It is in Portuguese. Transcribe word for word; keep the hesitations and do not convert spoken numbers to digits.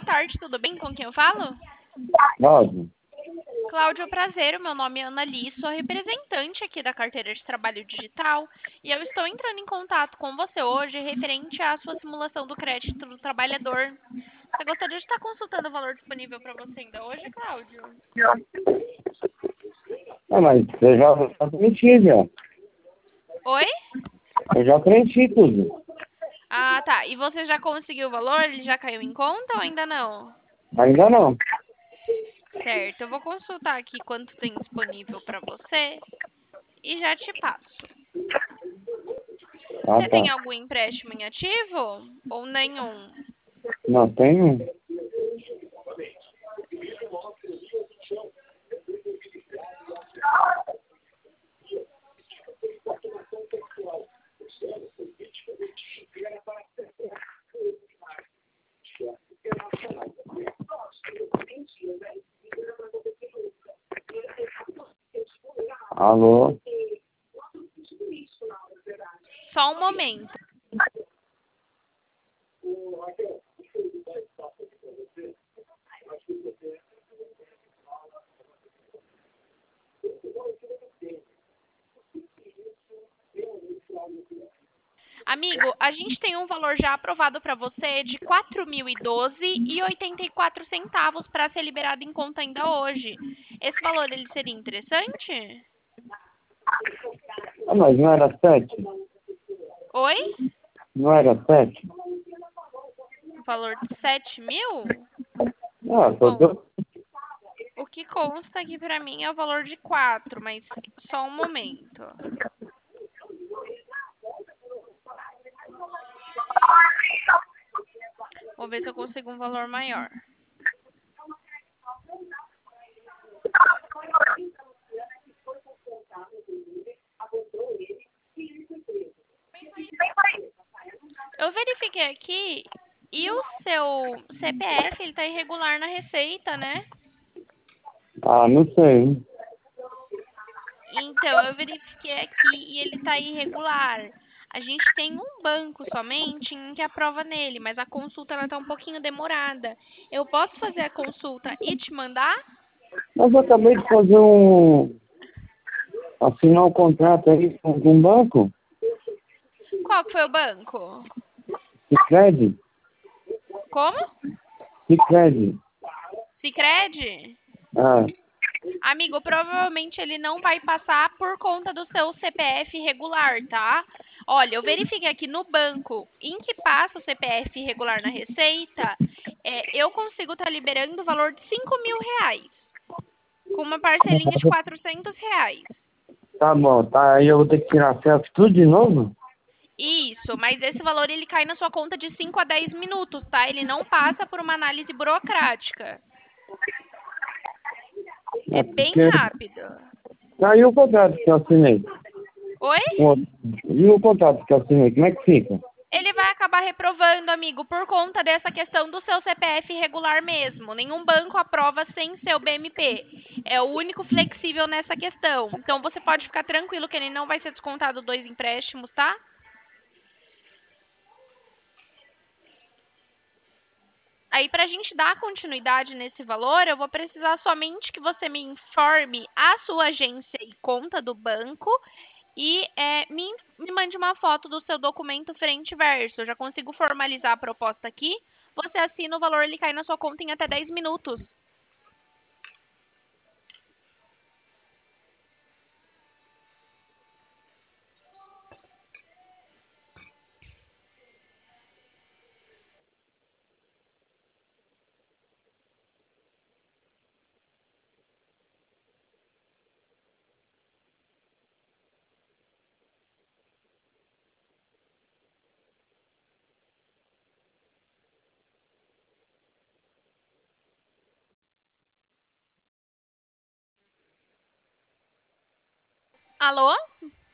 tarde, tudo bem? Com quem eu falo? Cláudio, Cláudio, prazer. O meu nome é Ana Li, sou representante aqui da carteira de trabalho digital e eu estou entrando em contato com você hoje referente à sua simulação do crédito do trabalhador. Você gostaria de estar consultando o valor disponível para você ainda hoje, Cláudio? ah, mas eu já, já preenchi já. Oi? Eu já preenchi tudo. Ah, tá. E você já conseguiu o valor? Ele já caiu em conta ou ainda não? Ainda não. Certo, eu vou consultar aqui quanto tem disponível para você e já te passo. Ah, Você tá. tem algum empréstimo em ativo ou nenhum? Não, tem um. Alô? Só um momento. Amigo, a gente tem um valor já aprovado para você de quatro mil e doze reais e oitenta e quatro centavos para ser liberado em conta ainda hoje. Esse valor ele seria interessante? Ah, mas não era sete? Oi? Não era sete? Um valor de sete mil? Ah, só Bom, deu... o que consta aqui para mim é o valor de quatro, mas só um momento. Vou ver se eu consigo um valor maior. Eu verifiquei aqui e o seu C P F ele está irregular na Receita, né? Ah, não sei. Então, eu verifiquei aqui e ele está irregular. A gente tem um banco somente em que aprova nele, mas a consulta ela está um pouquinho demorada. Eu posso fazer a consulta e te mandar? Mas eu acabei de fazer um... assinar um contrato aí com com um banco. Qual que foi o banco? Sicredi. Como? Sicredi. Sicredi? Ah, Amigo, provavelmente ele não vai passar por conta do seu C P F irregular, tá? Olha, eu verifiquei aqui no banco em que passa o C P F irregular na Receita, é, eu consigo estar liberando o valor de cinco mil reais, com uma parcelinha de quatrocentos reais. tá bom. Tá, aí eu vou ter que tirar selfie tudo de novo? Isso, mas esse valor ele cai na sua conta de cinco a dez minutos, tá? Ele não passa por uma análise burocrática. É É bem porque... rápido. Aí o contrato que eu assinei. Oi? Um outro- E o contrato que eu assinei, como é que fica? Ele vai acabar reprovando, amigo, por conta dessa questão do seu C P F irregular mesmo. Nenhum banco aprova sem seu B M P. É o único flexível nessa questão. Então você pode ficar tranquilo que ele não vai ser descontado dois empréstimos, tá? Aí, para a gente dar continuidade nesse valor, eu vou precisar somente que você me informe a sua agência e conta do banco e é, me, me mande uma foto do seu documento frente e verso. Eu já consigo formalizar a proposta aqui. Você assina o valor, ele cai na sua conta em até dez minutos. Alô?